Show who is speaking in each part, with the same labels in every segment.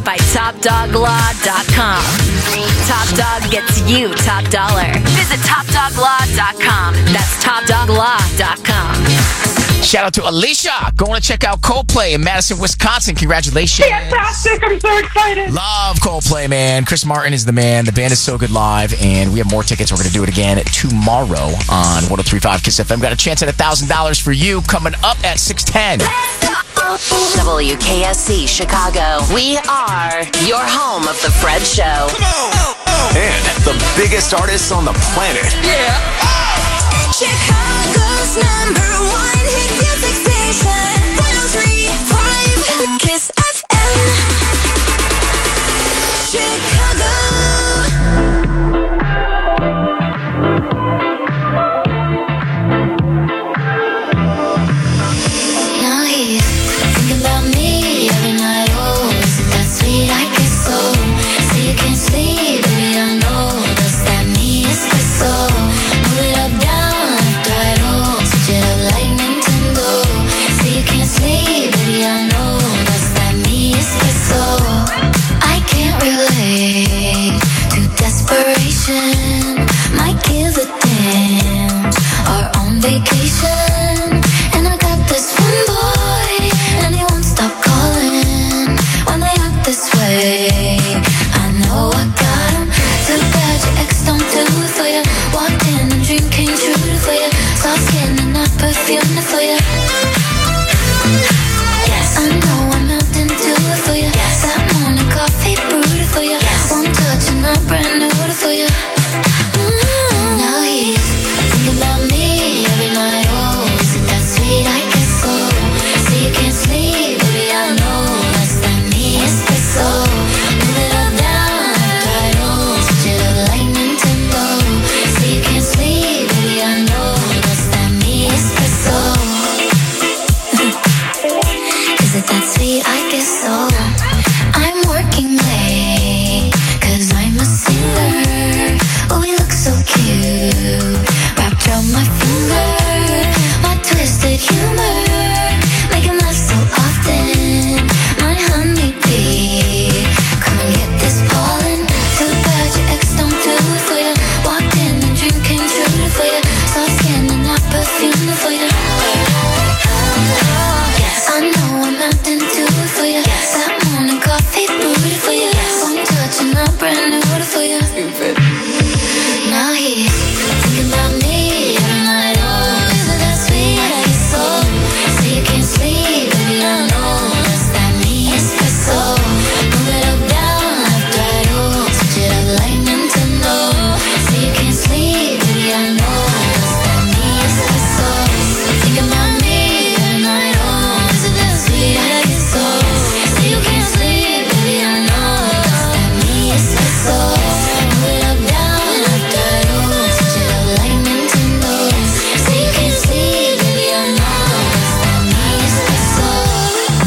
Speaker 1: Powered by TopDogLaw.com. Top Dog gets you top dollar. Visit TopDogLaw.com. That's TopDogLaw.com.
Speaker 2: Shout out to Alicia. Going to check out Coldplay in Madison, Wisconsin. Congratulations.
Speaker 3: Fantastic. I'm so excited.
Speaker 2: Love Coldplay, man. Chris Martin is the man. The band is so good live, and we have more tickets. We're going to do it again tomorrow on 103.5 KISS FM. Got a chance at $1,000 for you coming up at 6:10.
Speaker 1: WKSC Chicago. We are your home of The Fred Show.
Speaker 4: Come on. And the biggest artists on the planet.
Speaker 1: Yeah.
Speaker 5: Chicago's #1 hit music station. 103.5 KISS FM. Chicago. Now he's thinking about me every night. Oh, is it that sweet? I guess so. Say you can't sleep, baby, I know. Does that mean it's the soul? Move it up, down, left, right, oh. Switch it up like Nintendo. Say you can't sleep, baby, I know. Does that mean it's the soul? I can't relate to desperation. Might give a damn. Are on vacation. And I got this one boy, and he won't stop calling when they act this way. I know I got him. Too bad your ex don't do it for you. Walked in and dream came true for you. Soft skin and not perfume for you. Yes, I know I'm out and do it for you. Yes, that morning coffee brewed for you. Yes, one touch and I'm brand new for you. Now he's thinking about me every night. Oh, is it that sweet? I guess so. Say you can't sleep, baby, I know. That's that me, it's the soul. Move it up, down, left, right, oh. Switch it up like Nintendo. Say you can't sleep, baby, I know. That's that me, it's the soul. Is it that sweet? I guess so. I'm working late, 'cause I'm a singer. Oh, we look so cute, wrapped around my finger. My twisted humor, make him laugh so often. My honeybee, come and get this pollen. Too bad your ex don't do it for you. Walked in and dream came true for you. Soft skin and not perfume for you. Yes, I know I'm out and do it for you. That morning coffee brewed for you. One touch and I'm brand new for you. Now he's thinking about me every night. Oh, is it that sweet? I guess so. Say you can't sleep, baby, I know. That's that me, it's the soul. Move it up, down, left, right, oh. Switch it up like Nintendo. Say you can't sleep, baby, I know. That's that me, it's the soul. Thinking about me every night. Oh, is it that sweet? I guess so. Say you can't sleep, baby, I know. That's that me, it's the soul. Move it up, down, left, right, oh. Switch it up like Nintendo. Say you can't sleep, baby, I know. That's that me, it's the soul.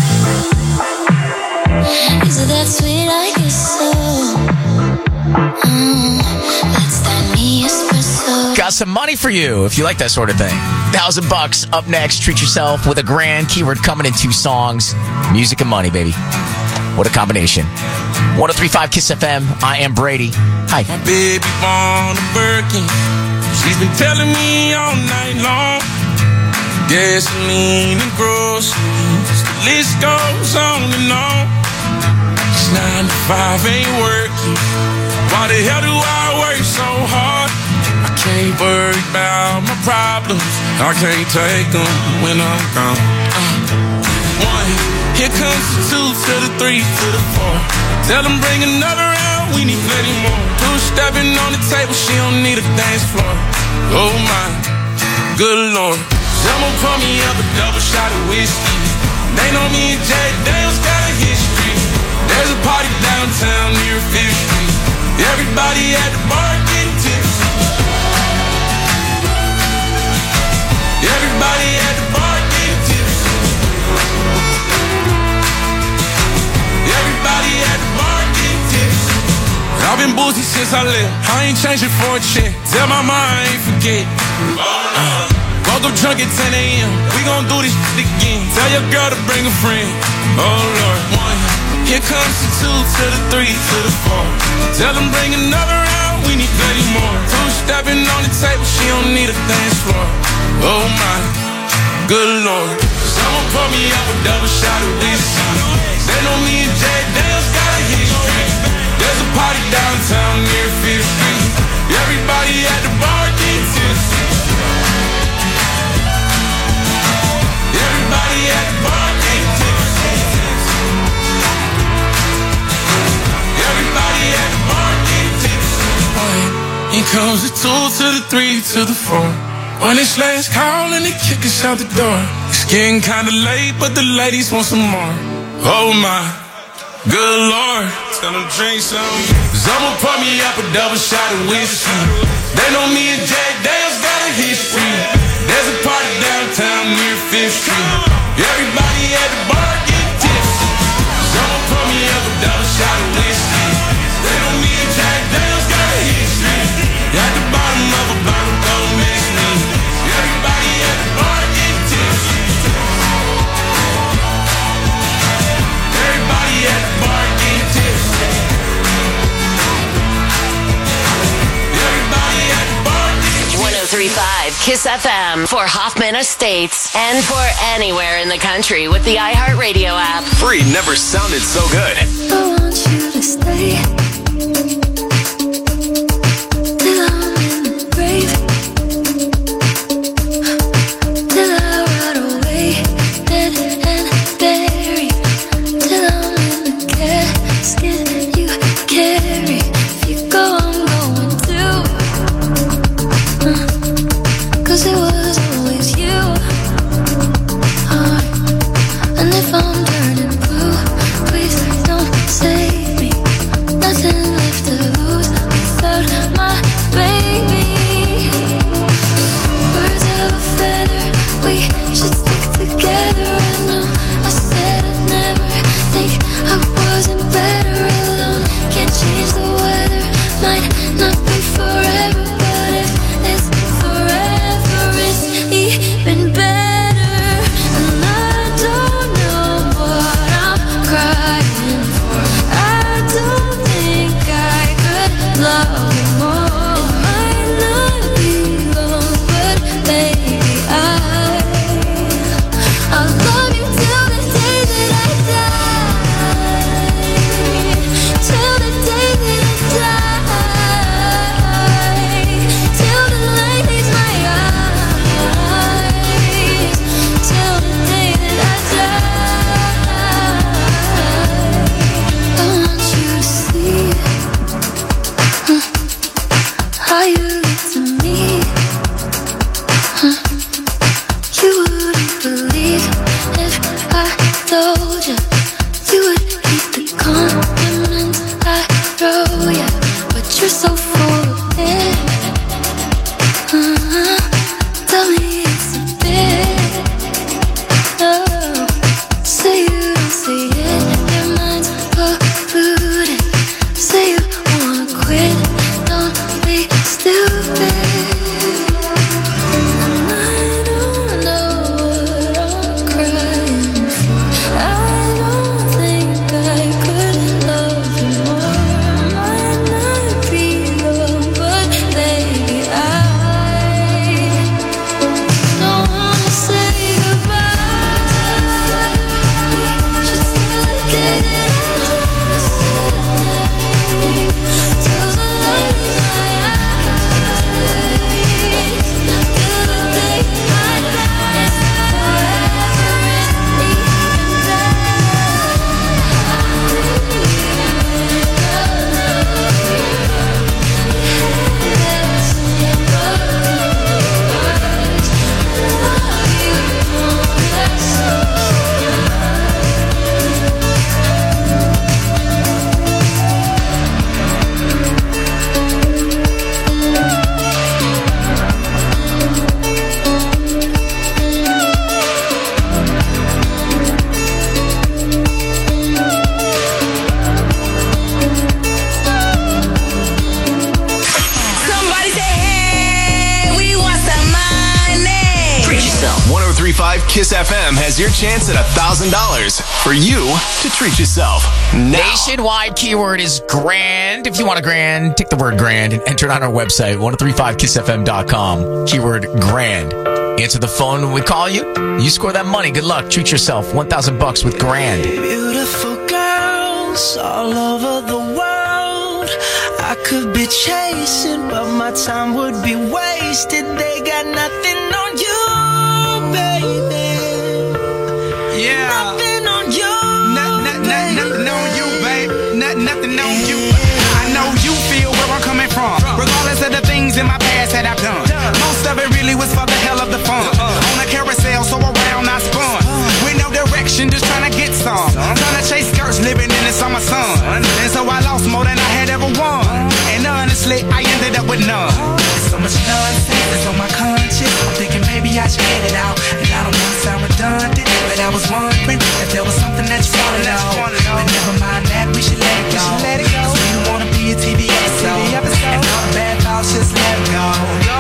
Speaker 5: Is it that sweet? I guess so. That's that me, espresso.
Speaker 2: Got some money for you if you like that sort of thing. $1,000 up next. Treat yourself with a grand keyword coming in 2 songs. Music and money, baby. What a combination. 103.5 KISS FM. I am Brady. Hi.
Speaker 6: My baby born a Birkin. She's been telling me all night long. Gasoline and groceries. The list goes on and on. It's 9 to 5 ain't working. Why the hell do I work so hard? I can't worry about my problems. I can't take them when I'm gone. 1, here comes the 2 to the 3 to the 4. Tell them bring another round, we need plenty more. 2 stepping on the table, she don't need a dance floor. Oh my, good Lord. Someone pour me up a double shot of whiskey. They know me and Jay Dale's got a history. There's a party downtown near 5th Street. Everybody at the bar getting tipsy. Everybody at the bar getting tipsy. Everybody at the bar getting tipsy. I've been boozy since I left. I ain't changing for a check. Tell my mom I ain't forget. Woke up drunk at 10 a.m. We gon' do this shit again. Tell your girl to bring a friend. Oh Lord. 1, Here comes the 2 to the 3 to the 4. Tell them bring another round, we need plenty more. 2-stepping on the table, she don't need a dance floor. Oh my, good Lord. Someone pour me up a double shot of whiskey. They know me and Jay Dale's got a history. There's a party downtown near 5th Street. Everybody at the bar gets tipsy. Everybody at the bar gets tipsy. Everybody at the bar gets tipsy. Here comes the 2 to the 3 to the 4. When it's last call and they kick us out the door. It's getting kinda late, but the ladies want some more. Oh my, good Lord. Tell them drink some. Someone pour me up a double shot of whiskey. They know me and Jack Dale's got a history. There's a party downtown near 5th Street. Everybody at the bar get tipsy. Someone pour me up a double shot of whiskey. They know me and Jack Dale's got a history. At the bottom of a bottle, don't mix me. Everybody at the bar get tipsy. Everybody at the bar get tipsy. Everybody at the bar get tipsy.
Speaker 1: 103.5 Kiss FM for Hoffman Estates and for anywhere in the country with the iHeartRadio app.
Speaker 4: Free never sounded so good.
Speaker 5: I want you to stay till I'm in the grave, till I rot away dead and buried, till I'm in the casket you carry. If you go, I'm going too, 'cause it was always you. And if I'm turning blue, please don't save me. Nothing left to lose without my baby. Birds of a feather, we should stick together. I know I said I'd never think I wasn't better alone. Can't change the weather, might not be forever, but if it's forever, it's even better. And I don't know what I'm crying for. I don't think I could love you more. It might not be long, but baby, I'll love you till the day that I die. Till the day that I die. Till the light leaves my eyes. Till the day that I die. I want you to see how you look to me. You wouldn't believe if I told you. You would hate the compliments I throw you, but you're so full of it. Tell me it's a bit. Oh, say you don't say it. Your mind's polluted. Say you wanna quit. Don't be stupid.
Speaker 4: 103.5 KISS FM has your chance at $1,000 for you to treat yourself now.
Speaker 2: Nationwide keyword is grand. If you want a grand, take the word grand and enter it on our website, 1035kissfm.com. Keyword grand. Answer the phone when we call you. You score that money. Good luck. Treat yourself. $1,000 with grand.
Speaker 7: Beautiful girls all over the world. I could be chasing, but my time would be wasted. They got nothing on you, baby.
Speaker 8: Yeah.
Speaker 7: Nothing on you.
Speaker 8: Nothing on you, babe. Nothing on you. I know you feel where I'm coming from, regardless of the things in my past that I've done. Most of it really was for the hell of the fun. On a carousel, so around I spun. With no direction, just trying to get some. Trying to chase skirts, living in the summer sun. And so I lost more than I had ever won. And honestly, I ended up with none. There's so much nonsense that's on my conscience. I'm thinking maybe I should get it out. And I don't want to sound redundant, but I was wondering if there was something that you want to know. But never mind that, we should let it go. Cause we don't want to be a TV episode. And all the bad thoughts, just let it go.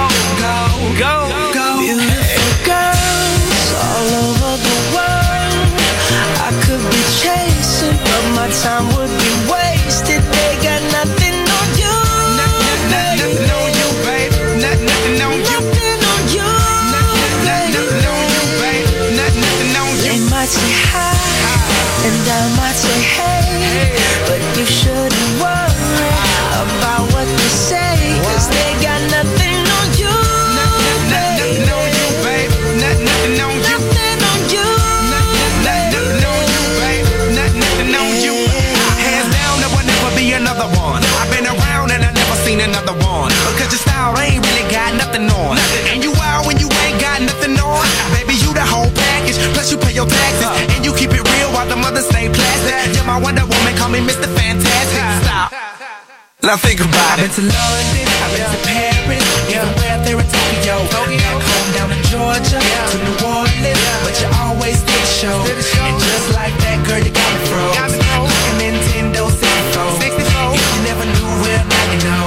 Speaker 8: Go.
Speaker 7: Beautiful girls all over the world. I could be chasing, but my time would be wasted. They got nothing on you.
Speaker 8: Nothing on you, babe. Nothing on you.
Speaker 7: Nothing on you.
Speaker 8: Nothing on you, babe. Nothing on you.
Speaker 7: They might say hi, and I might say hey, but you shouldn't worry about what they say, cause they got nothing on you.
Speaker 8: Nothing on you, babe. Nothing on you.
Speaker 7: Nothing on you.
Speaker 8: Nothing on you, babe. Nothing on you. Hands down, there will never be another one. I've been around and I never seen another one. Because your style ain't really got nothing on. And you wild when you ain't got nothing on. Baby, you the whole package. Plus you pay your taxes. And you keep it real while the mothers stay plastic. You're my Wonder Woman, call me Mr. Fantastic. Stop. Now think about it.
Speaker 7: I've been to London, I've been to Paris, even where there in Tokyo. Back home down in Georgia, to New Orleans, but you always did the show. And just like that, girl, you got me froze. Like a Nintendo 64. If you never knew, well, now you know.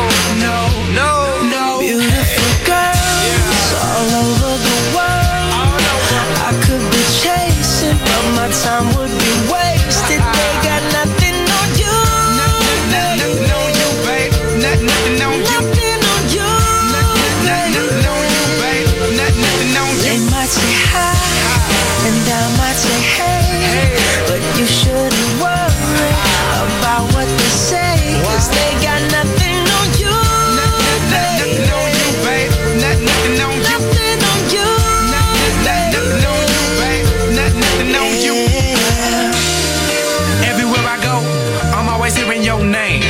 Speaker 7: No. Beautiful girls all over the world. I could be chasing, but my time would be wasted. They got nothing on you.
Speaker 8: Nothing on you, babe. Nothing on you.
Speaker 7: Nothing on you.
Speaker 8: Nothing on you, babe. Nothing on you.
Speaker 7: They might say hi, and I might say hey, but you shouldn't worry about what they say, cause they got nothing on you.
Speaker 8: Nothing on you, babe. Nothing on you.
Speaker 7: Nothing on you.
Speaker 8: Nothing on you, babe. Nothing on you. Everywhere I go, I'm always hearing your name.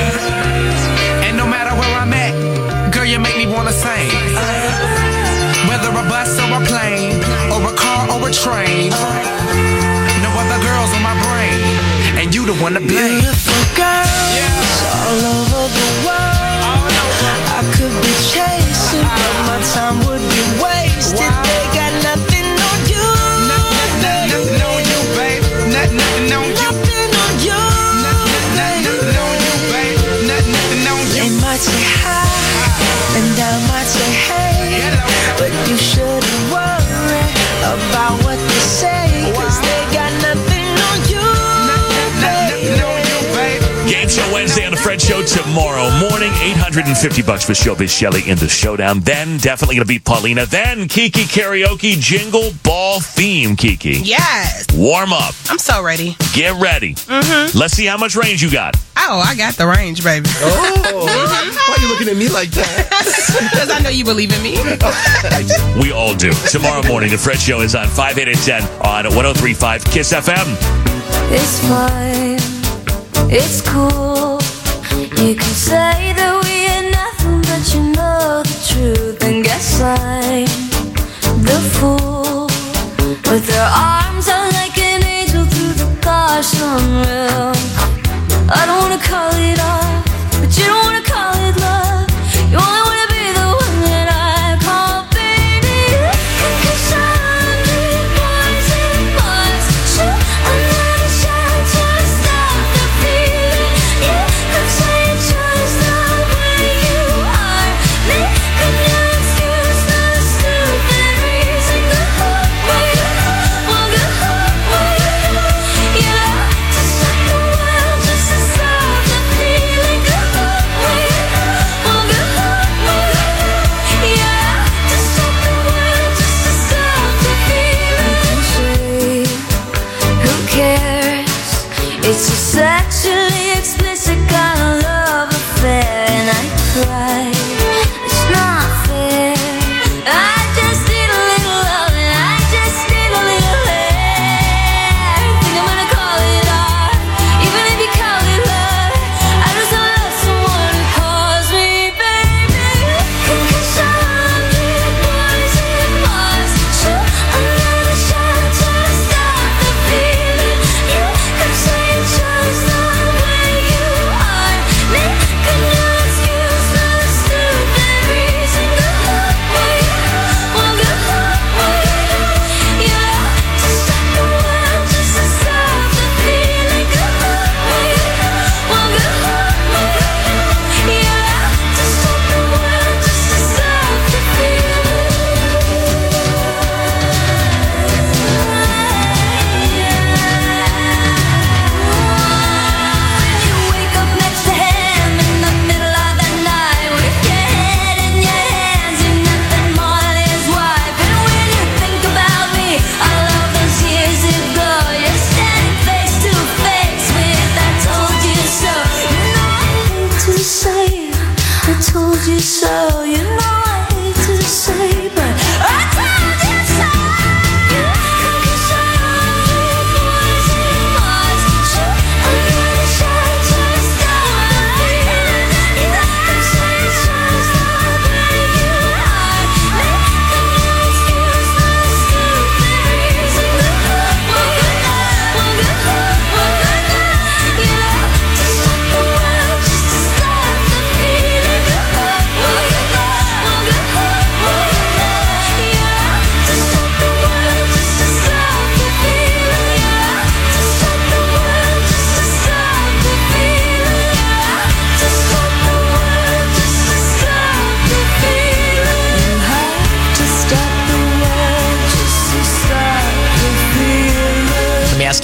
Speaker 8: And no matter where I'm at, girl, you make me wanna sing. Whether a bus or a plane, or a car or a train, no other girls on my brain, and you the one to blame.
Speaker 7: Beautiful girls all over the world. I could be chasing, but my time would be wasted. They got nothing on you.
Speaker 8: Nothing on you, babe. Nothing on you.
Speaker 7: Nothing on you.
Speaker 8: Nothing on you, babe. Nothing on you.
Speaker 7: They might say hi, and I might say hey, but you shouldn't worry about what they say, cause they got nothing on you.
Speaker 8: Nothing on you, babe.
Speaker 9: Game Show Wednesday on the Fred Show tomorrow morning. $850 for Showbiz Shelley in the showdown. Then definitely going to beat Paulina. Then Kiki Karaoke Jingle Ball theme, Kiki.
Speaker 10: Yes.
Speaker 9: Warm up.
Speaker 10: I'm so ready.
Speaker 9: Get ready. Mm-hmm. Let's see how much range you got.
Speaker 10: Oh, I got the range, baby.
Speaker 11: Oh, why are you looking at me like that?
Speaker 10: Because I know you believe in me.
Speaker 9: We all do. Tomorrow morning, the Fred Show is on 5, 8, and 10 on 103.5 KISS FM.
Speaker 5: It's fine, it's cool. You can say that we ain't nothing, but you know the truth. And guess I'm the fool with their arms out like an angel through the gosh unreal. I don't wanna call it off, but you don't wanna call it love. You only wanna be the one that I call baby. Cause I'm the poison ones. Shoot another shot to stop the feeling. You could say just the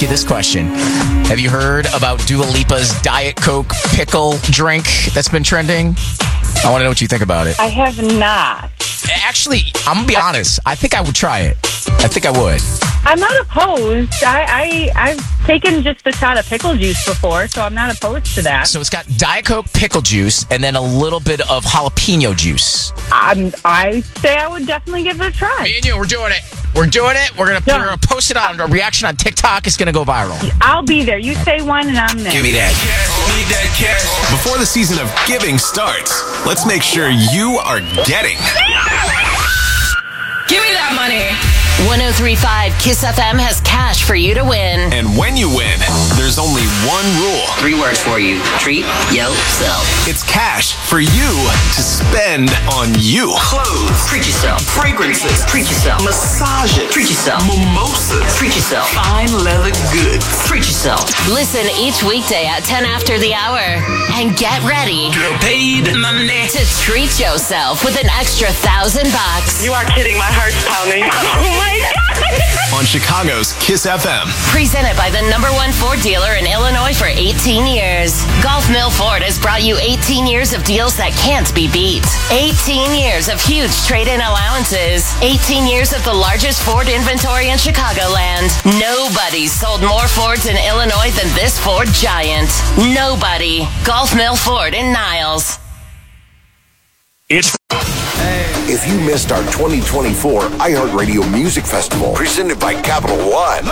Speaker 2: ask you this question. Have you heard about Dua Lipa's Diet Coke pickle drink that's been trending? I want to know what you think about it.
Speaker 3: I have not.
Speaker 2: Actually, I'm going to be honest. I think I would try it. I think I would.
Speaker 3: I'm not opposed. I've taken just a shot of pickle juice before, so I'm not opposed to that.
Speaker 2: So it's got Diet Coke pickle juice and then a little bit of jalapeno juice.
Speaker 3: I say I would definitely give it a try.
Speaker 2: Me and you, we're doing it. We're doing it. We're gonna post it on a reaction on TikTok. It's gonna go viral.
Speaker 3: I'll be there. You say one and I'm there.
Speaker 2: Give me that.
Speaker 4: Need that cash. Before the season of giving starts, let's make sure you are getting.
Speaker 1: Give me that money. 103.5 Kiss FM has cash for you to win.
Speaker 4: And when you win, there's only one rule.
Speaker 12: 3 words for you. Treat yourself.
Speaker 4: It's cash for you to spend on you.
Speaker 12: Clothes. Treat yourself. Fragrances. Treat yourself. Massages. Treat yourself. Mimosas. Treat yourself. Fine leather goods. Treat yourself.
Speaker 1: Listen each weekday at 10 after the hour and get ready
Speaker 12: Get paid money
Speaker 1: to treat yourself with an extra $1,000.
Speaker 3: You are kidding. My heart's pounding. Oh my God.
Speaker 4: On Chicago's Kiss FM.
Speaker 1: Presented by the #1 Ford dealer in Illinois for 18 years. Gulf Mill Ford has brought you 18 years of deals that can't be beat. 18 years of huge trade-in allowances. 18 years of the largest Ford inventory in Chicagoland. Nobody's sold more Fords in Illinois than this Ford giant. Nobody. Gulf Mill Ford in Niles.
Speaker 9: It's
Speaker 13: If you missed our 2024 iHeartRadio Music Festival, presented by Capital One,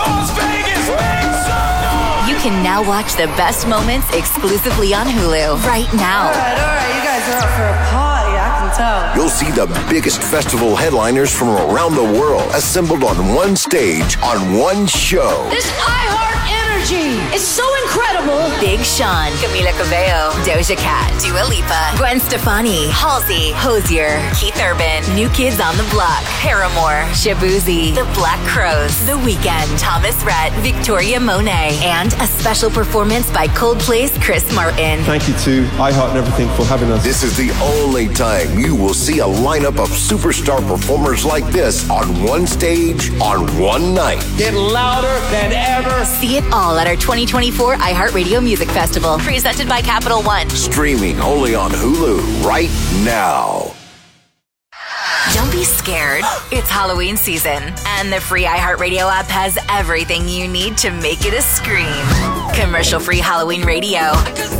Speaker 14: you can now watch the best moments exclusively on Hulu right now.
Speaker 15: All right, you guys are out for a party, I can tell.
Speaker 13: You'll see the biggest festival headliners from around the world assembled on one stage on one show.
Speaker 16: This iHeart energy is so incredible.
Speaker 14: Big Sean, Camila Cabello, Doja Cat, Dua Lipa, Gwen Stefani, Halsey, Hozier, Keith Urban, New Kids on the Block, Paramore, Shabuzi, The Black Crowes, The Weeknd, Thomas Rhett, Victoria Monet, and a special performance by Coldplay's Chris Martin.
Speaker 11: Thank you to iHeart and everything for having us.
Speaker 13: This is the only time you will see a lineup of superstar performers like this on one stage on one night.
Speaker 7: Get louder than ever.
Speaker 14: See it all at our 2024 iHeartRadio Music Festival, presented by Capital One.
Speaker 13: Streaming only on Hulu right now.
Speaker 14: Don't be scared. It's Halloween season, and the free iHeartRadio app has everything you need to make it a scream. Commercial-free Halloween radio.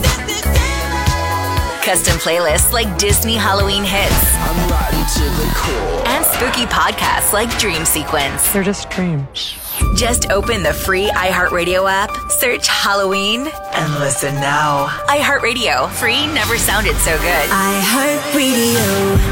Speaker 14: Custom playlists like Disney Halloween hits.
Speaker 7: I'm riding to the core.
Speaker 14: And spooky podcasts like Dream Sequence.
Speaker 10: They're just dreams.
Speaker 14: Just open the free iHeartRadio app, search Halloween, and listen now. iHeartRadio. Free never sounded so good. iHeartRadio.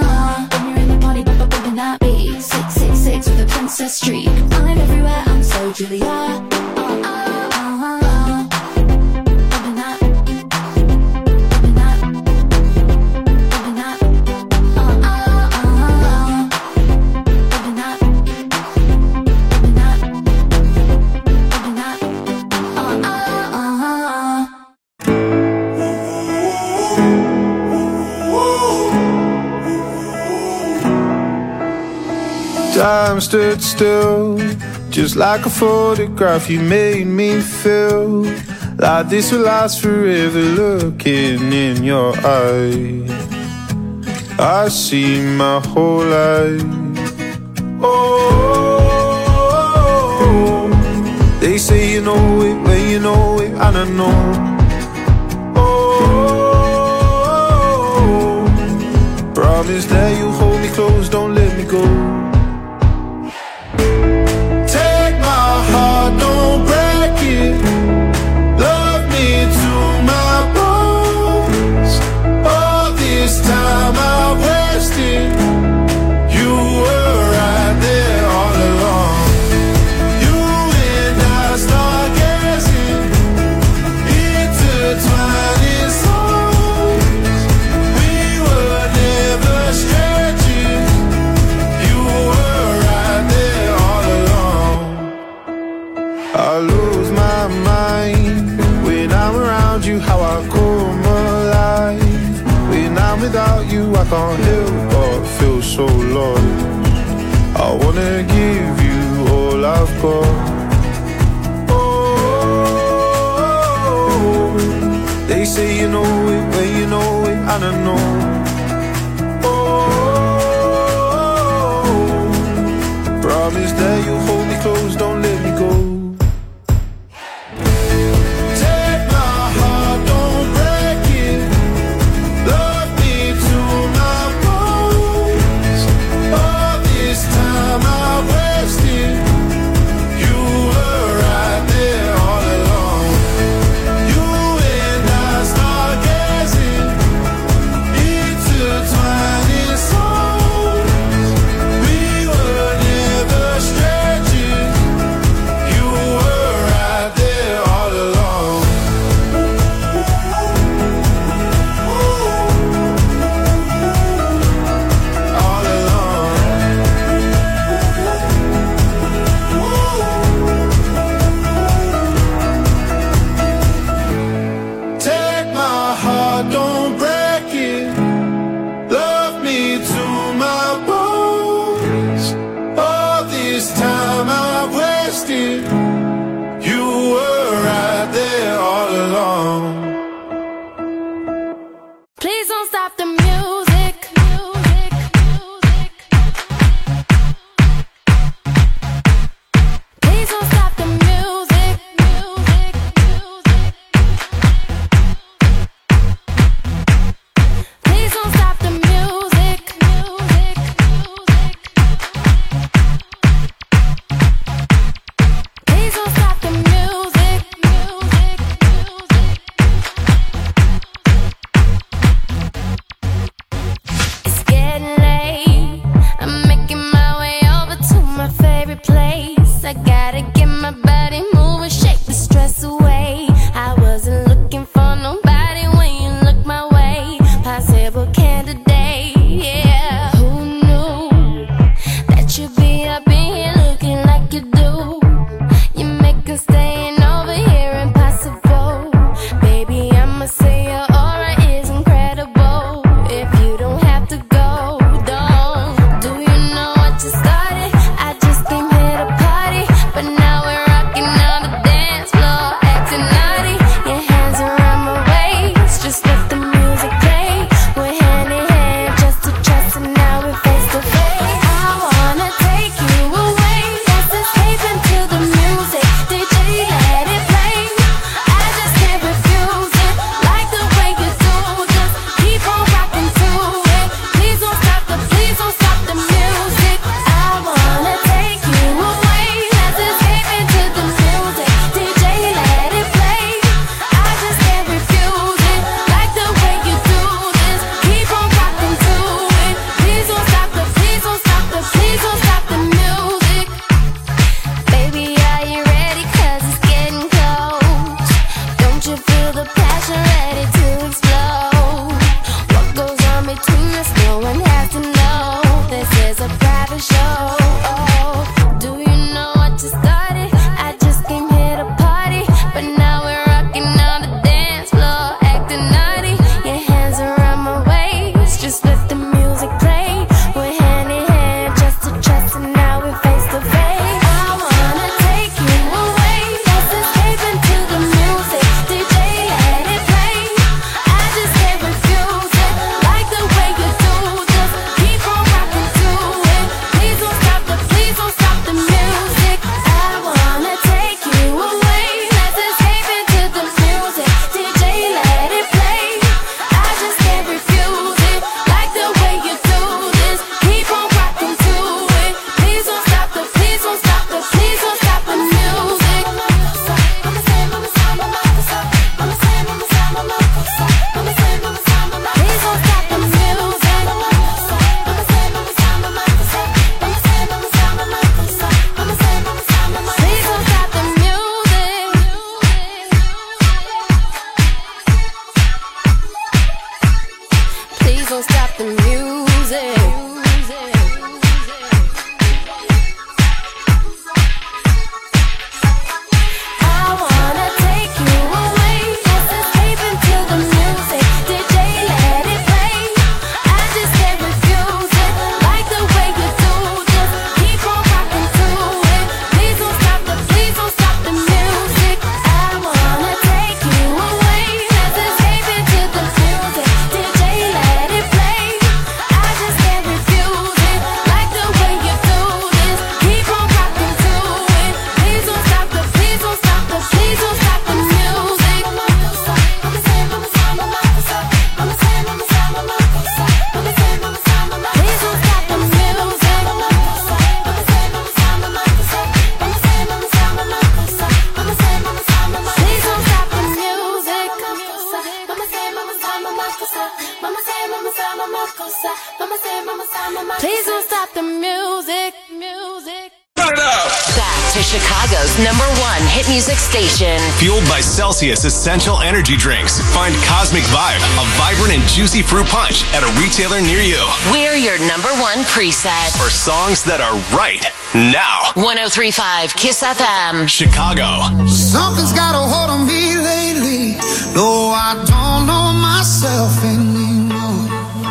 Speaker 5: When you're in the party, bumping that beat. 666 with a princess streak. I'm everywhere, I'm so Julia.
Speaker 17: Time stood still, just like a photograph. You made me feel like this will last forever. Looking in your eyes, I see my whole life. Oh, they say you know it when you know it, and I know. Oh, promise that you'll hold me close, don't let me go. Don't break it. Love me to my bones. All this time I wasted. You were right there all along. You and I start guessing, intertwining souls. We were never stretching. You were right there all along. I lose my mind when I'm around you, how I come alive. When I'm without you, I can't help but feel so lost. I wanna give you all I've got. Oh, they say you know it when you know it, and I know. Oh, promise that you'll hold me close, don't let me go.
Speaker 5: music. I wanna take you away. Let's escape into the music. DJ, let it play. I just can't refuse it. Like the way you do this. Keep on rocking to it. Please don't stop the music. I wanna take you away. Let's escape into the music. DJ, let it play. I just can't refuse it. Like the way you do this. Keep on rocking to it. Please don't stop the music. Please don't stop the music. Please don't stop the music. Please don't stop the music.
Speaker 1: Back to Chicago's #1 hit music station.
Speaker 4: Fueled by Celsius Essential Energy Drinks. Find Cosmic Vibe, a vibrant and juicy fruit punch at a retailer near you.
Speaker 1: We're your #1 preset.
Speaker 4: For songs that are right now.
Speaker 1: 103.5 Kiss FM.
Speaker 4: Chicago.
Speaker 17: Something's got a hold on me lately. No, I don't know myself anymore.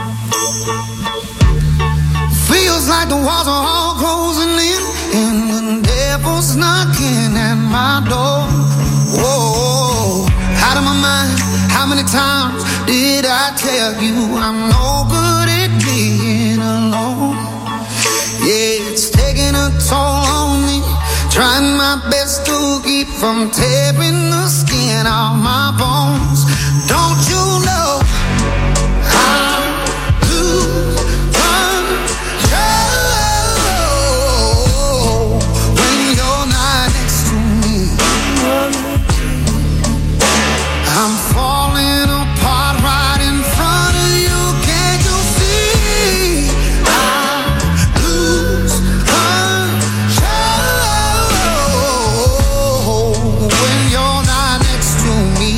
Speaker 17: Feels like the walls are all closing in, and the devil's knocking at my door. Whoa, out of my mind. How many times did I tell you I'm no good at being alone? Yeah, it's taking a toll on me. Trying my best to keep from tearing the skin off my bones. Don't you know I lose control when you're not next to me? I'm falling apart right in front of you. Can't you see? I lose control when you're not next to me.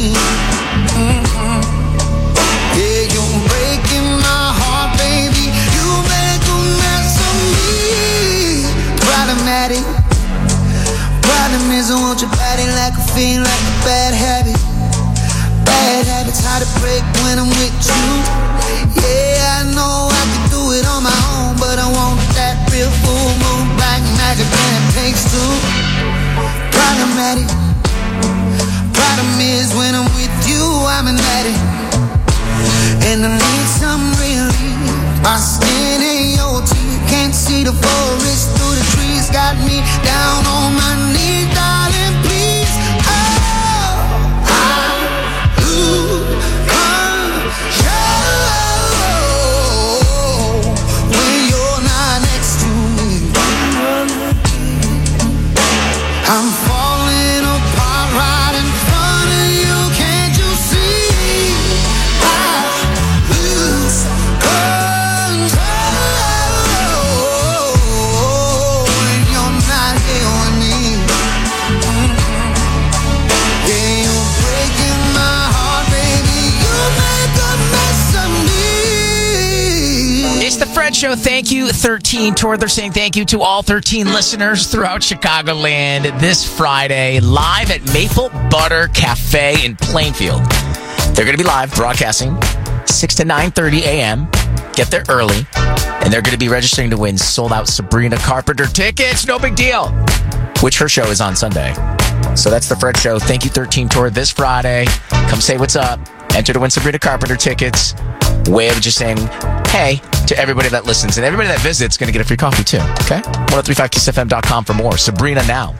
Speaker 17: Yeah, you're breaking my heart, baby. You make a mess of me. Problematic. Problem is I want your body like a fiend, like a bad habit. Bad habits hard to break when I'm with you. Yeah, I know I can do it on my own, but I want that real full moon black magic when it takes two. Problematic. Problem is when I'm with you, I'm an addict. And I need some relief. My skin and your teeth can't see the forest through the trees. Got me down on my knees, darling, please. Oh, I lose control when you're not next to me. I'm falling apart right in front of you. Can't you see? I lose control when you're not here with me. Yeah, you're breaking my heart, baby. You make a mess of me.
Speaker 2: It's the Fred Show. Thank you, 13 Tour. They're saying thank you to all 13 listeners throughout Chicagoland this Friday, live at Maple Butter Cafe in Plainfield. They're going to be live broadcasting 6 to 9:30 a.m. Get there early. And they're going to be registering to win sold-out Sabrina Carpenter tickets. No big deal. Which her show is on Sunday. So that's the Fred Show. Thank you, 13 Tour, this Friday. Come say what's up. Enter to win Sabrina Carpenter tickets. Way of just saying hey to everybody that listens. And everybody that visits is going to get a free coffee, too. Okay? 1035kissfm.com for more. Sabrina now.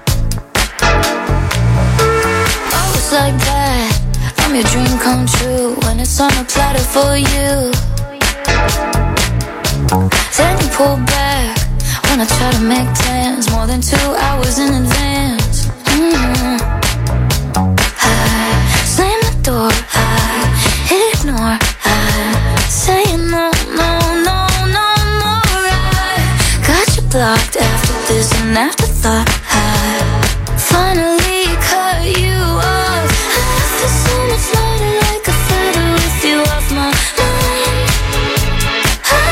Speaker 5: Oh, it's like that. I'm your dream come true when it's on a platter for you. Then you pull back when I try to make plans more than 2 hours in advance. I slam the door, I ignore, I say no, no, no, no, no. I got you blocked after this and afterthought. I finally cut you off. I feel so much lighter, like a feather with you off my mind. I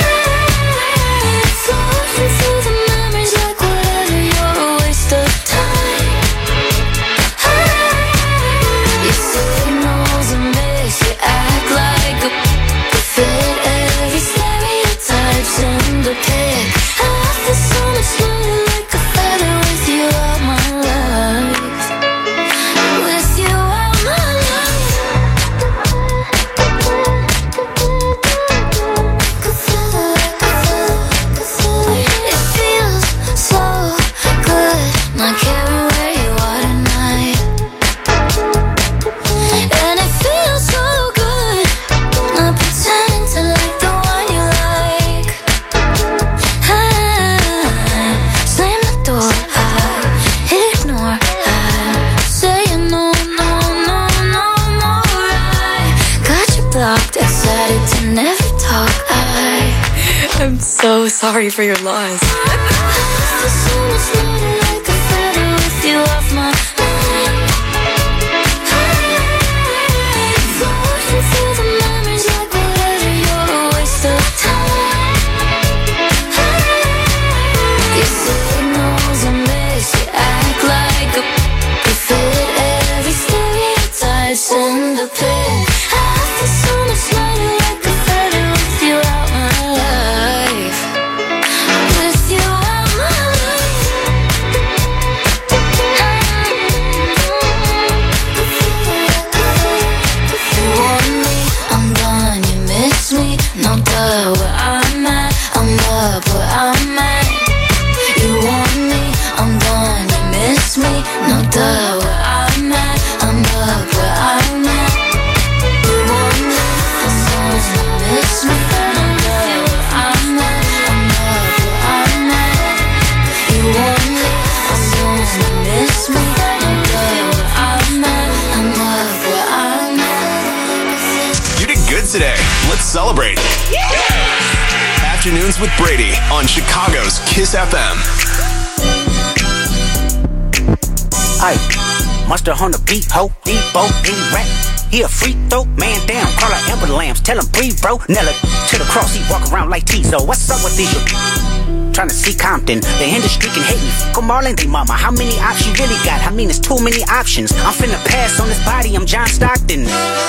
Speaker 18: I'm so sorry for your loss.
Speaker 5: In the pit, I feel so much lighter, like a feather with you out my life. With you out my life. You want me, I'm gone. You miss me, no doubt. Where I'm at, I'm up where I'm at. You want me, I'm gone. You miss me, no doubt. Where I'm at, I'm up where I'm at. You want me, I'm gone. You miss me, no doubt. Where I'm at, I'm up where I'm at. You want me, I'm gone. You miss me, no doubt. Where I'm at, I'm up where I'm at.
Speaker 4: You did good today. Let's celebrate. Afternoons with Brady on Chicago's Kiss FM.
Speaker 19: Aye, monster on the beat, ho, Debo, D-Rap. He a free throw, man down, call her Amber Lambs, tell him breathe, bro. Nella to the cross, he walk around like Tizo. What's up with these? Trying to see Compton, the industry can hate me. Come all in, they mama, how many options you really got? I mean, it's too many options. I'm finna pass on this body, I'm John Stockton.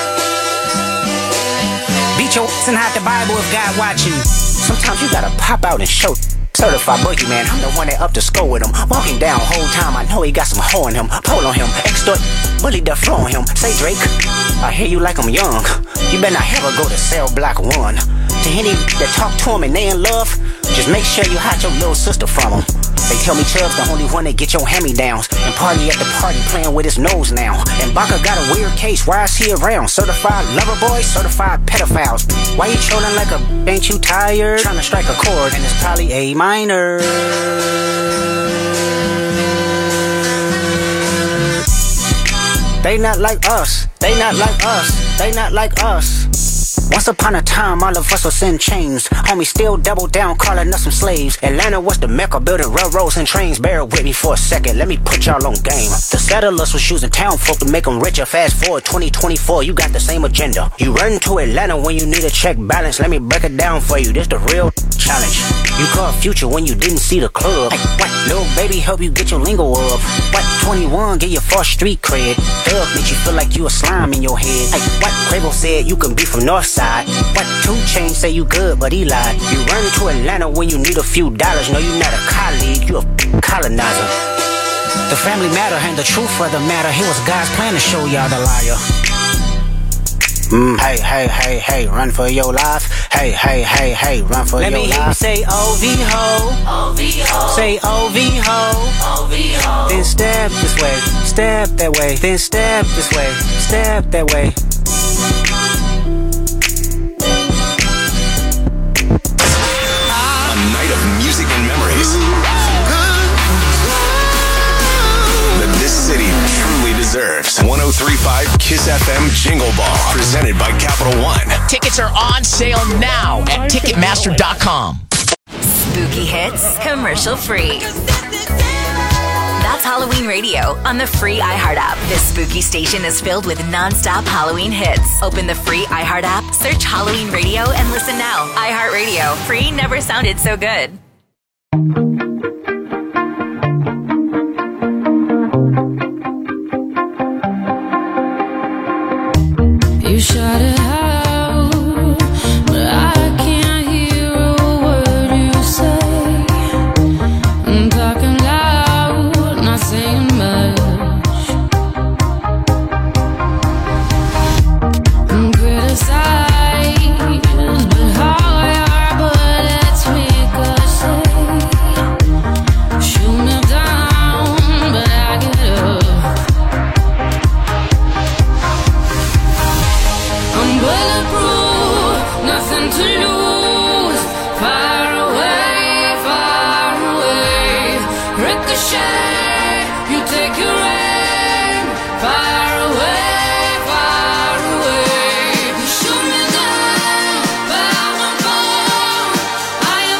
Speaker 19: Beat your ass and hide the Bible if God watching. Sometimes you gotta pop out and show. Certified boogeyman, I'm the one that up to score with him. Walking down whole time, I know he got some hoe in him. Pole on him, extort, bully the flow on him. Say Drake, I hear you like I'm young. You better not ever go to cell block 1. To any that talk to him and they in love, just make sure you hide your little sister from him. They tell me Chubb's the only one that get your hand-me-downs. And party at the party playing with his nose now. And Baka got a weird case, why is he around? Certified lover boys, certified pedophiles. Why you trolling like a, ain't you tired? Trying to strike a chord and it's probably A minor. They not like us, they not like us, they not like us. Once upon a time, all of us was in chains. Homie still double down, calling us some slaves. Atlanta was the mecca, building railroads and trains. Bear with me for a second, let me put y'all on game. The settlers was using town folk to make them richer. Fast forward 2024, you got the same agenda. You run to Atlanta when you need a check balance. Let me break it down for you, this the real challenge. You called Future when you didn't see the club. Hey, what? Little baby help you get your lingo up. What? 21 get your first street cred. Thug makes you feel like you a slime in your head. Hey, what? Quavo said you can be from Northside. What? 2 Chainz say you good, but he lied. You run to Atlanta when you need a few dollars. No, you not a colleague, you a colonizer. The family matter and the truth of the matter. Here was God's plan to show y'all the liar. Hey, hey, hey, hey, run for your life. Hey, hey, hey, hey, run for your life. Let me hear you say O-V-Ho. O-V-Ho. Say O-V-Ho. O-V-Ho. Then step this way, step that way. Then step this way, step that way.
Speaker 4: A night of music and memories that this city truly deserves. 103.5 Kiss FM Jingle Ball, presented by Capital One.
Speaker 2: Tickets are on sale now at Ticketmaster.com.
Speaker 14: Spooky hits, commercial free. That's Halloween Radio on the free iHeart app. This spooky station is filled with non-stop Halloween hits. Open the free iHeart app, search Halloween Radio, and listen now. iHeart Radio. Free never sounded so good.
Speaker 5: You shut it out, but I can't hear a word you say. I'm talking loud, not saying much. I'm criticized, but how your bullets ricochet. Shoot me down, but I get up. I'm bulletproof, nothing to lose. Far away, ricochet. You take your aim. Far away. You shoot me down, but I won't fall. I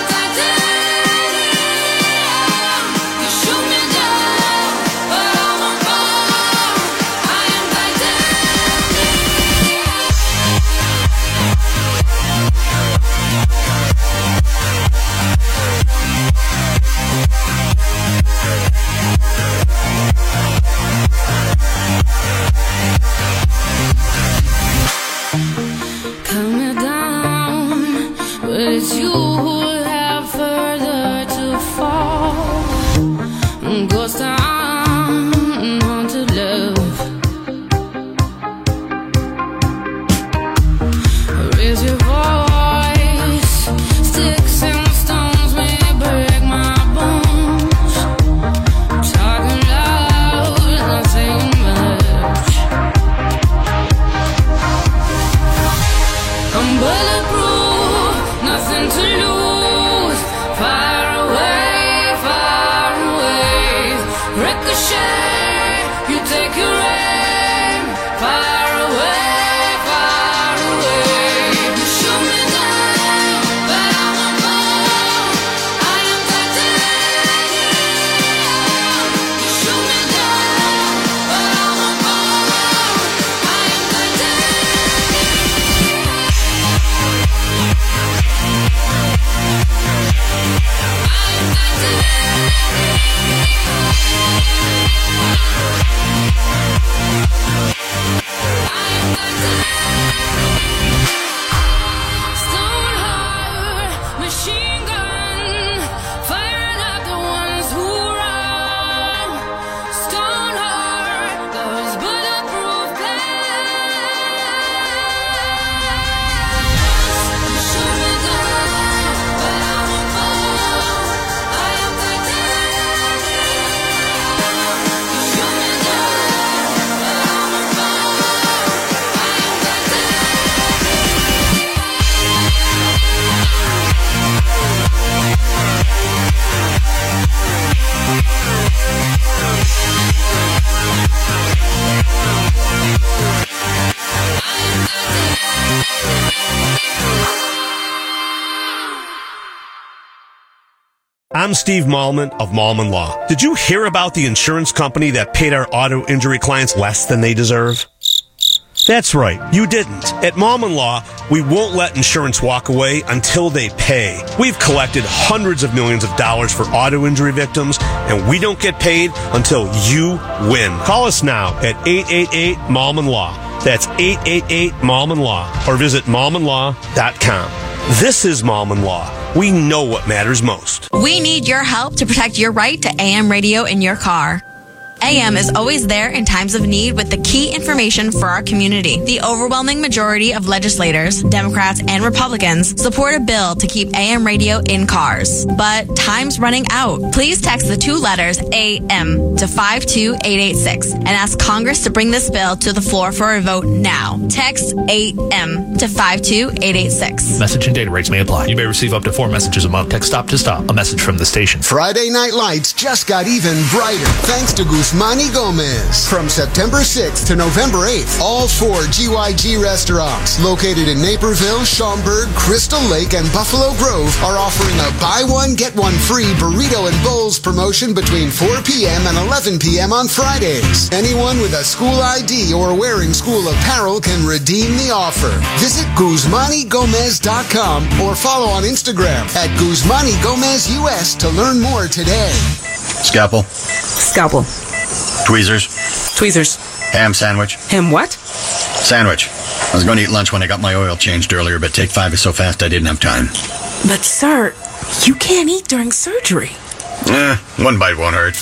Speaker 20: I'm Steve Malman of Malman Law. Did you hear about the insurance company that paid our auto injury clients less than they deserve? That's right, you didn't. At Malman Law, we won't let insurance walk away until they pay. We've collected hundreds of millions of dollars for auto injury victims, and we don't get paid until you win. Call us now at 888-MALMAN-LAW. That's 888-MALMAN-LAW, or visit malmanlaw.com. This is Malman Law. We know what matters most.
Speaker 21: We need your help to protect your right to AM radio in your car. AM is always there in times of need with the key information for our community. The overwhelming majority of legislators, Democrats and Republicans, support a bill to keep AM radio in cars. But time's running out. Please text the 2 letters AM to 52886 and ask Congress to bring this bill to the floor for a vote now. Text AM to 52886.
Speaker 22: Message and data rates may apply. You may receive up to 4 messages a month. Text stop to stop. A message from the station.
Speaker 23: Friday Night Lights just got even brighter thanks to Guzmani Gomez. From September 6th to November 8th, all 4 GYG restaurants located in Naperville, Schaumburg, Crystal Lake, and Buffalo Grove are offering a buy one, get one free burrito and bowls promotion between 4 p.m. and 11 p.m. on Fridays. Anyone with a school ID or wearing school apparel can redeem the offer. Visit GuzmaniGomez.com or follow on Instagram at Guzmani Gomez US to learn more today.
Speaker 24: Scalpel.
Speaker 25: Scalpel.
Speaker 24: Tweezers.
Speaker 25: Tweezers.
Speaker 24: Ham sandwich.
Speaker 25: Ham what?
Speaker 24: Sandwich. I was going to eat lunch when I got my oil changed earlier, but Take 5 is so fast I didn't have time.
Speaker 25: But, sir, you can't eat during surgery.
Speaker 24: One bite won't hurt.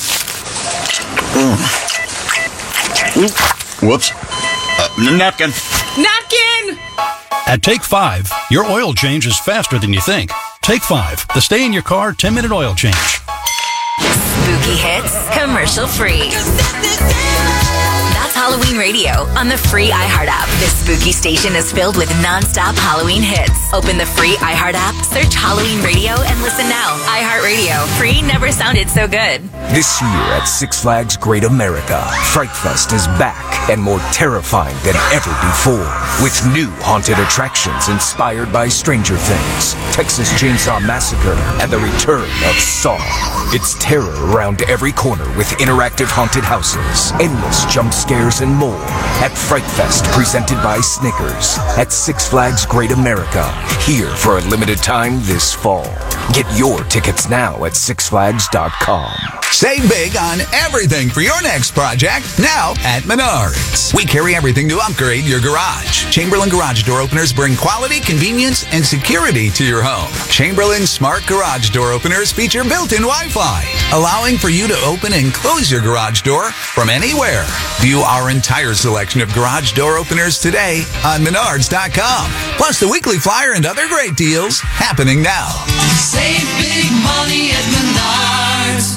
Speaker 24: Whoops. Napkin.
Speaker 25: Napkin!
Speaker 26: At Take 5, your oil change is faster than you think. Take 5, the stay in your car 10-minute oil change.
Speaker 14: Spooky hits, commercial free. That's Halloween radio on the free iHeart app. This spooky station is filled with non-stop Halloween hits. Open the free iHeart app, search Halloween radio, and listen now. iHeart Radio. Free never sounded so good.
Speaker 27: This year at Six Flags Great America, Fright Fest is back and more terrifying than ever before. With new haunted attractions inspired by Stranger Things, Texas Chainsaw Massacre, and the return of Saw. It's terror around every corner with interactive haunted houses, endless jump scares, and more at Fright Fest, presented by Snickers at Six Flags Great America, here for a limited time this fall. Get your tickets now at sixflags.com.
Speaker 28: Save big on everything for your next project now at Menards. We carry everything to upgrade your garage. Chamberlain garage door openers bring quality, convenience, and security to your home. Chamberlain smart garage door openers feature built-in Wi-Fi, allowing for you to open and close your garage door from anywhere. View our entire selection of garage door openers today on Menards.com. Plus the weekly flyer and other great deals happening now.
Speaker 7: Save big money at Menards.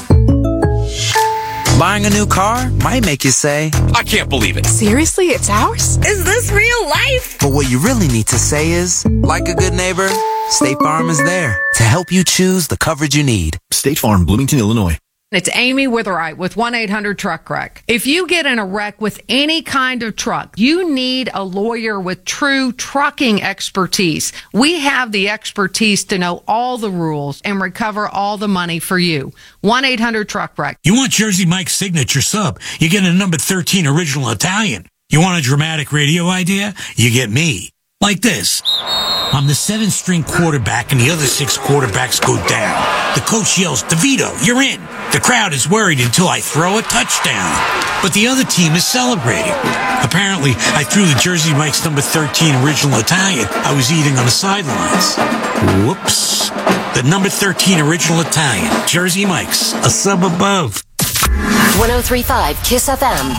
Speaker 29: Buying a new car might make you say,
Speaker 30: I can't believe it.
Speaker 25: Seriously, it's ours?
Speaker 21: Is this real life?
Speaker 29: but what you really need to say is, like a good neighbor, State Farm is there to help you choose the coverage you need.
Speaker 31: State Farm, Bloomington, Illinois.
Speaker 32: It's Amy Witherite with 1-800-TRUCK-WRECK. If you get in a wreck with any kind of truck, you need a lawyer with true trucking expertise. We have the expertise to know all the rules and recover all the money for you. 1-800-TRUCK-WRECK.
Speaker 33: You want Jersey Mike's signature sub? You get a number 13 original Italian. You want a dramatic radio idea? You get me. Like this. I'm the 7th-string quarterback, and the other 6 quarterbacks go down. The coach yells, DeVito, you're in. The crowd is worried until I throw a touchdown. But the other team is celebrating. Apparently, I threw the Jersey Mike's number 13 original Italian I was eating on the sidelines. Whoops. The number 13 original Italian, Jersey Mike's, a sub above.
Speaker 1: 103.5 KISS FM.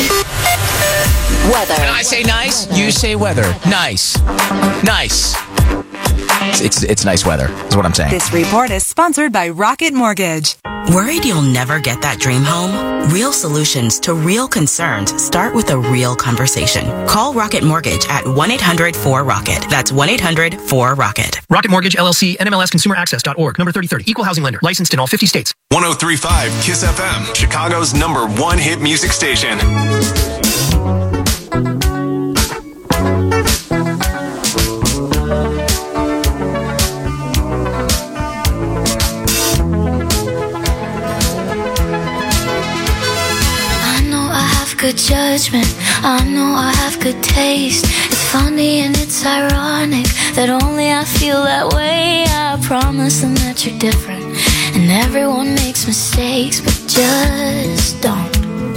Speaker 1: Weather.
Speaker 2: When I say nice, you say weather. Nice. Nice. It's nice weather, is what I'm saying.
Speaker 34: This report is sponsored by Rocket Mortgage.
Speaker 35: Worried you'll never get that dream home? Real solutions to real concerns start with a real conversation. Call Rocket Mortgage at 1-800-4ROCKET. That's 1-800-4ROCKET.
Speaker 36: Rocket Mortgage, LLC, NMLSConsumerAccess.org. Number 3030. Equal housing lender. Licensed in all 50 states.
Speaker 4: 103.5 KISS FM, Chicago's #1 hit music station.
Speaker 3: good judgment. I know I have good taste. It's funny and it's ironic that only I feel that way. I promise them that you're different, and everyone makes mistakes, but just don't.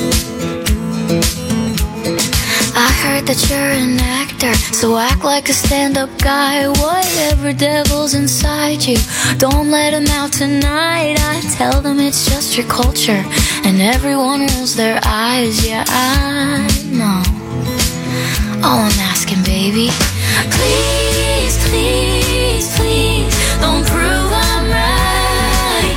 Speaker 3: I heard that you're an actor, so act like a stand-up guy. Whatever devil's inside you, don't let him out tonight. I tell them it's just your culture, and everyone rolls their eyes. Yeah, I know. All I'm asking, baby, please, please, please, don't prove I'm right.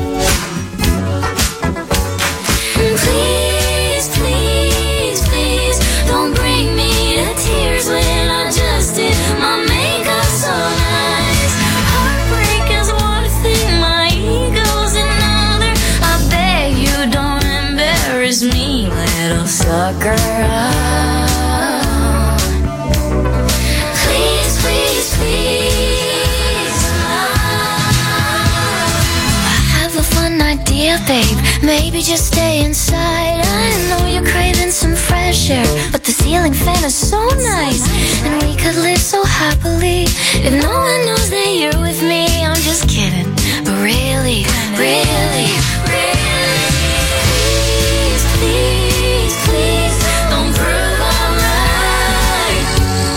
Speaker 3: Please, please, please, don't bring me to tears when I just did my makeup so nice. Heartbreak is one thing, my ego's another. I beg you don't embarrass me, little sucker. Please, please, please. I have a fun idea, babe. Maybe just stay inside. I know you're craving some fresh air, but the ceiling fan is so nice, and we could live so happily if no one knows that you're with me. I'm just kidding, but really, really, really, please, please, please, don't prove I'm right.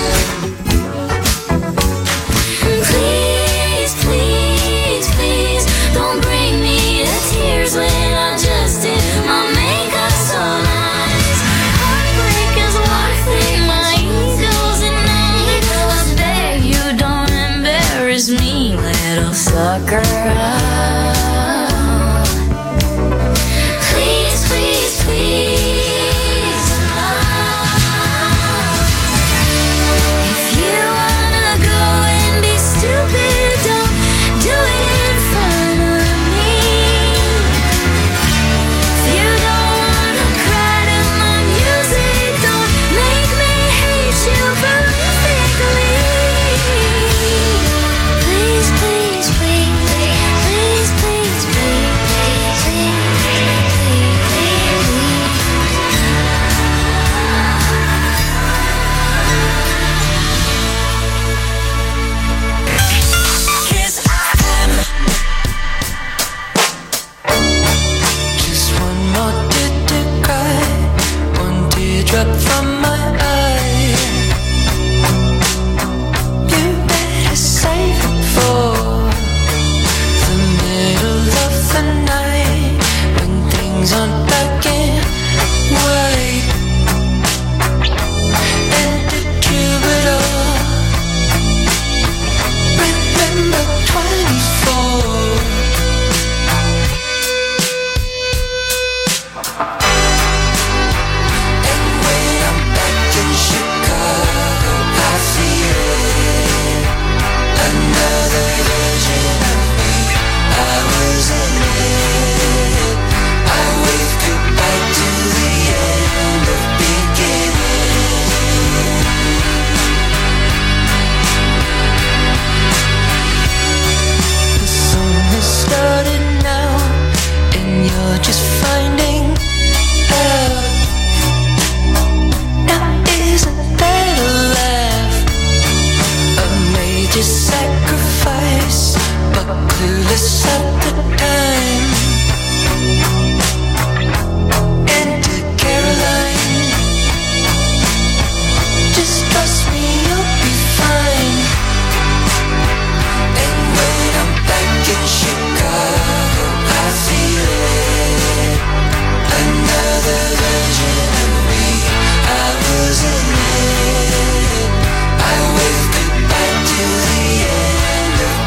Speaker 3: Please, please, please, don't bring me to tears when I just did my makeup so nice. Heartbreak is one thing, my ego's another. I beg you don't embarrass me, little sucker. Please, please, please. If you wanna go and be stupid, don't do it in front of me. If you don't wanna cry to my music, don't make me hate you perfectly. Please, please, please, please, please, please, please,
Speaker 7: Kiss FM. Just one more tear to cry, one teardrop from my eye. You better save it for the middle of the night, when things aren't black and white. And the troubadour, remember 24. And when I'm back in Chicago, I feel it. Another version of me, I was in it. I wave goodbye to the end of beginning. The song has started now, and you're just finding out. Now isn't that a laugh? A major sacrifice, but clueless at the time. And to Caroline, just trust me, you'll be fine. And when I'm back in Chicago, I feel it. Another version of me, I was in it. I wave goodbye to the end of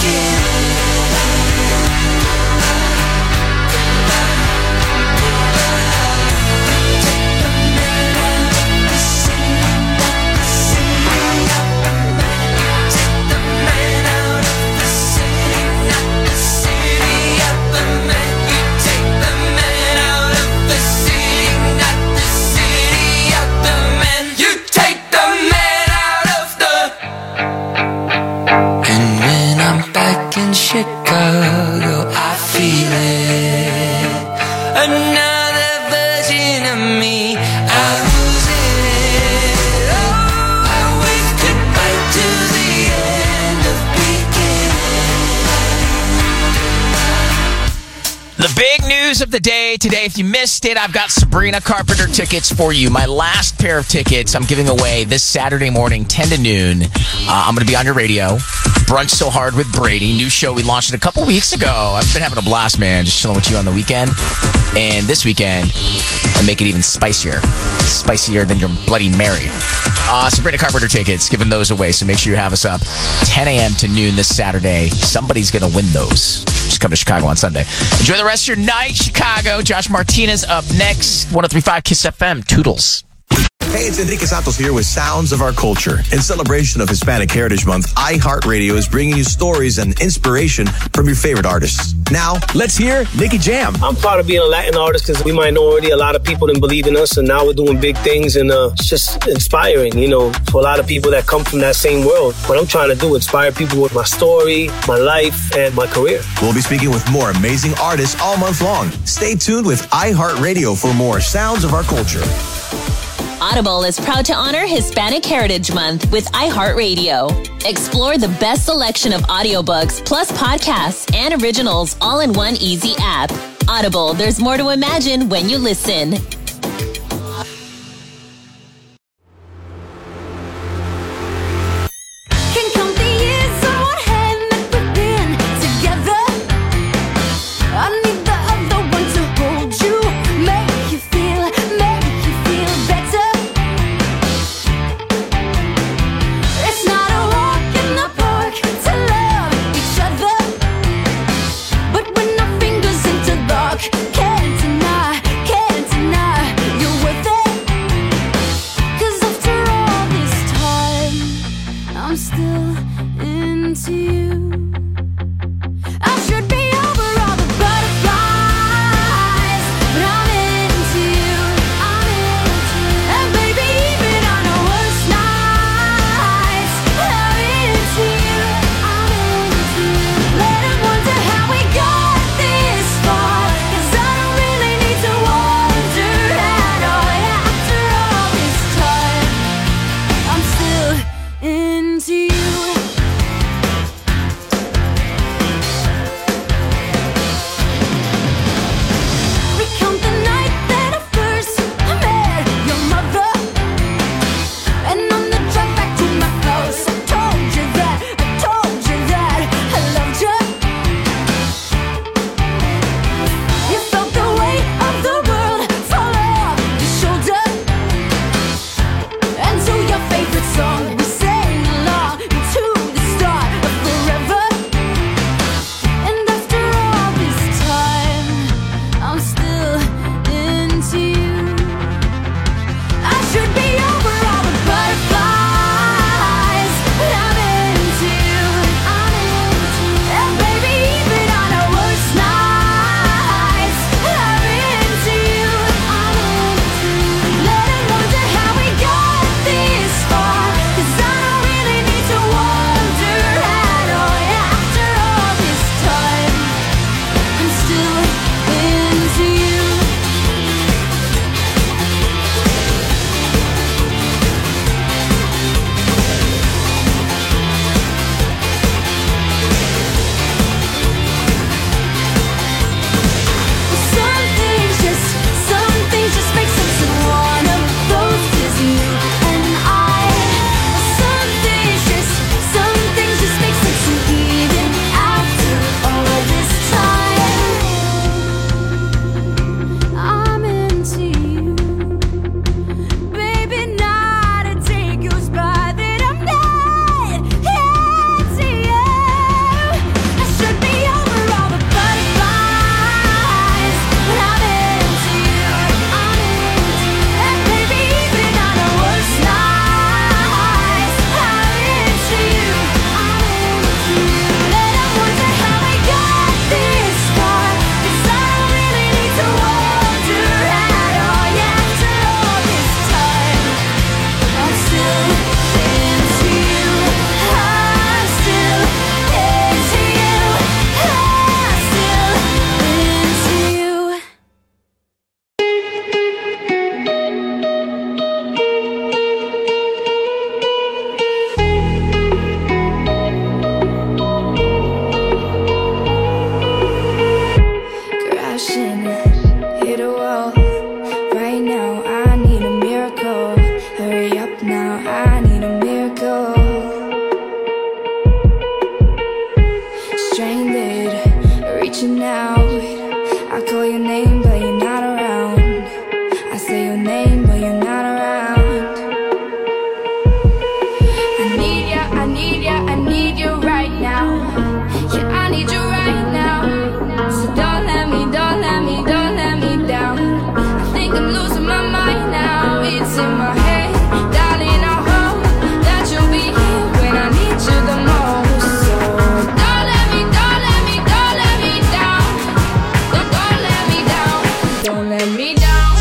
Speaker 7: Chicago, I feel it. Another version of me,
Speaker 2: The big news of the day today, if you missed it, I've got Sabrina Carpenter tickets for you. My last pair of tickets I'm giving away this Saturday morning, 10 to noon. I'm going to be on your radio. Brunch So Hard with Brady. New show we launched it a couple weeks ago. I've been having a blast, man. Just chilling with you on the weekend. And this weekend, I make it even spicier. Spicier than your Bloody Mary. Sabrina Carpenter tickets, giving those away. So make sure you have us up 10 a.m. to noon this Saturday. Somebody's going to win those. Just come to Chicago on Sunday. Enjoy the rest of your night, Chicago. Josh Martinez up next. 103.5 Kiss FM. Toodles.
Speaker 5: Hey, it's Enrique Santos here with Sounds of Our Culture. In celebration of Hispanic Heritage Month, iHeartRadio is bringing you stories and inspiration from your favorite artists. Now, let's hear Nicky Jam.
Speaker 6: I'm proud of being a Latin artist because we might know already a lot of people didn't believe in us, and now we're doing big things, and it's just inspiring, for a lot of people that come from that same world. What I'm trying to do, inspire people with my story, my life, and my career.
Speaker 5: We'll be speaking with more amazing artists all month long. Stay tuned with iHeartRadio for more Sounds of Our Culture.
Speaker 8: Audible is proud to honor Hispanic Heritage Month with iHeartRadio. Explore the best selection of audiobooks, plus podcasts and originals all in one easy app. Audible, there's more to imagine when you listen.
Speaker 3: Can't deny
Speaker 9: reaching out. I call your name, but you're not around. I say your name, but you're not around. I need ya, I need ya, I need you right now. Yeah, I need you right now. So don't let me, don't let me, don't let me down. I think I'm losing my mind now. It's in my head, darling, I hope that you'll be here when I need you the most. So don't let me, don't let me, don't let me down. Don't let me down. Don't let me down.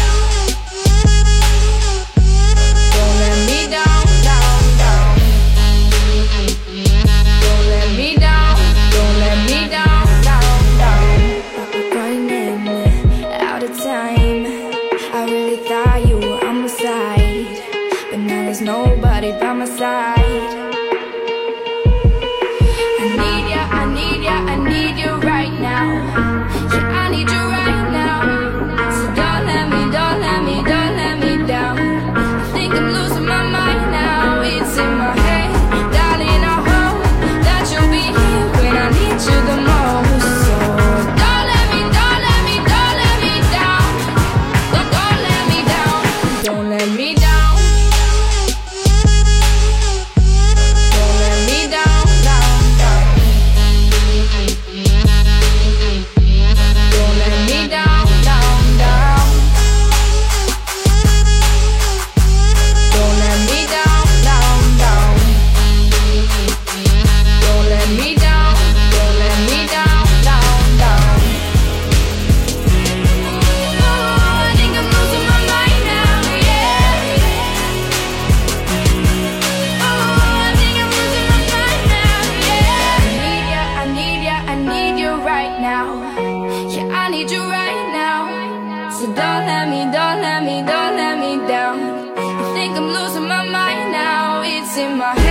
Speaker 9: Don't let me down, down, down. Don't let me down. Don't let me down, down, down. Running out of time. I really thought you were on my side, but now there's nobody by my side. I need ya, I need ya, I need you right now. Yeah, I need you right now. So don't let me, don't let me, don't let me down. I think I'm losing my mind now. It's in my head, darling, I hope that you'll be here when I need you the most. So don't let me, don't let me, don't let me down. Don't let me down. Don't let me down. Don't let me down, down, down. Don't let me down, down, down. Don't let me down, down, down. Don't let me down, don't let me down, down, down. Oh, I think I'm losing my mind now, yeah. Oh, I think I'm losing my mind now, yeah. I need ya, I need ya, I need you right now. Yeah, I need you right now. So don't let me, don't let me, don't let me down. I think I'm losing my mind now. It's in my head.